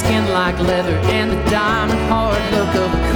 skin like leather and the diamond hard look of a